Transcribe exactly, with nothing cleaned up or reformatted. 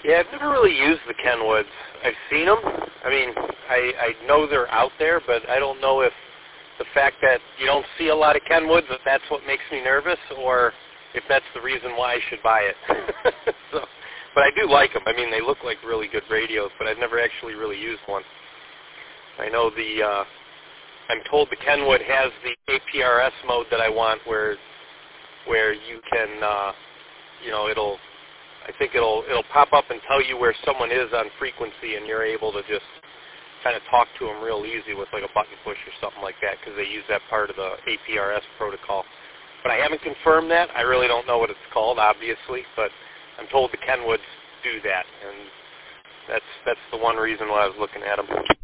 Yeah, I've never really used the Kenwoods. I've seen them. I mean, I, I know they're out there, but I don't know if the fact that you don't see a lot of Kenwoods, if that's what makes me nervous, or if that's the reason why I should buy it. so, but I do like them. I mean, they look like really good radios, but I've never actually really used one. I know the, uh, I'm told the Kenwood has the A P R S mode that I want, where, where you can, uh, you know, it'll, I think it'll, it'll pop up and tell you where someone is on frequency, and you're able to just kind of talk to them real easy with like a button push or something like that, because they use that part of the A P R S protocol. But I haven't confirmed that. I really don't know what it's called, obviously, but I'm told the Kenwoods do that, and that's that's the one reason why I was looking at them.